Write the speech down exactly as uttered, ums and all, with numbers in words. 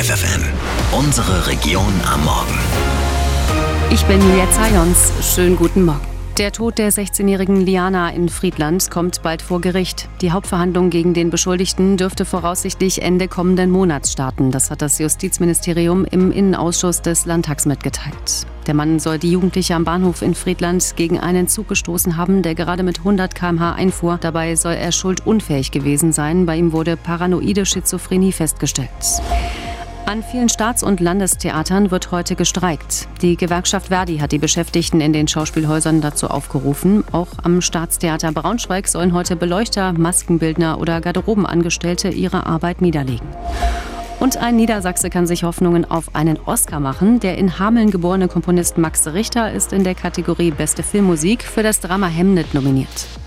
Detektor F M. Unsere Region am Morgen. Ich bin Julia Zajons. Schönen guten Morgen. Der Tod der sechzehnjährigen Liana in Friedland kommt bald vor Gericht. Die Hauptverhandlung gegen den Beschuldigten dürfte voraussichtlich Ende kommenden Monats starten. Das hat das Justizministerium im Innenausschuss des Landtags mitgeteilt. Der Mann soll die Jugendliche am Bahnhof in Friedland gegen einen Zug gestoßen haben, der gerade mit hundert Kilometer pro Stunde einfuhr. Dabei soll er schuldunfähig gewesen sein. Bei ihm wurde paranoide Schizophrenie festgestellt. An vielen Staats- und Landestheatern wird heute gestreikt. Die Gewerkschaft Verdi hat die Beschäftigten in den Schauspielhäusern dazu aufgerufen. Auch am Staatstheater Braunschweig sollen heute Beleuchter, Maskenbildner oder Garderobenangestellte ihre Arbeit niederlegen. Und ein Niedersachse kann sich Hoffnungen auf einen Oscar machen. Der in Hameln geborene Komponist Max Richter ist in der Kategorie Beste Filmmusik für das Drama Hamnet nominiert.